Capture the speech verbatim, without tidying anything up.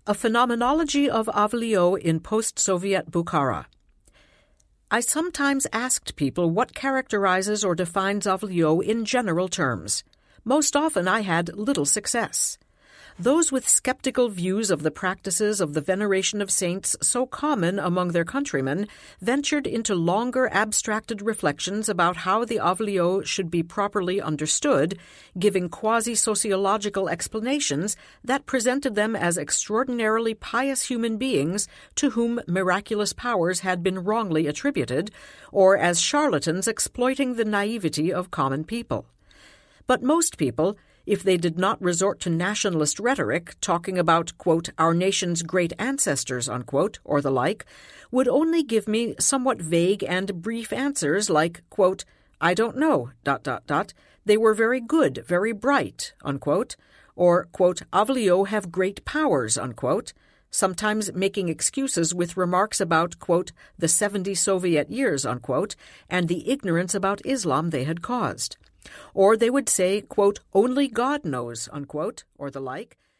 A Phenomenology of Avlio in Post-Soviet Bukhara. I sometimes asked people what characterizes or defines Avlio in general terms. Most often I had little success. Those with skeptical views of the practices of the veneration of saints so common among their countrymen ventured into longer abstracted reflections about how the Avlio should be properly understood, giving quasi-sociological explanations that presented them as extraordinarily pious human beings to whom miraculous powers had been wrongly attributed, or as charlatans exploiting the naivety of common people. But most people, if they did not resort to nationalist rhetoric, talking about, quote, our nation's great ancestors, unquote, or the like, would only give me somewhat vague and brief answers like, quote, I don't know, dot, dot, dot, they were very good, very bright, unquote, or, quote, Avlio have great powers, unquote, sometimes making excuses with remarks about, quote, the seventy Soviet years, unquote, and the ignorance about Islam they had caused. Or they would say, quote, only God knows, unquote, or the like,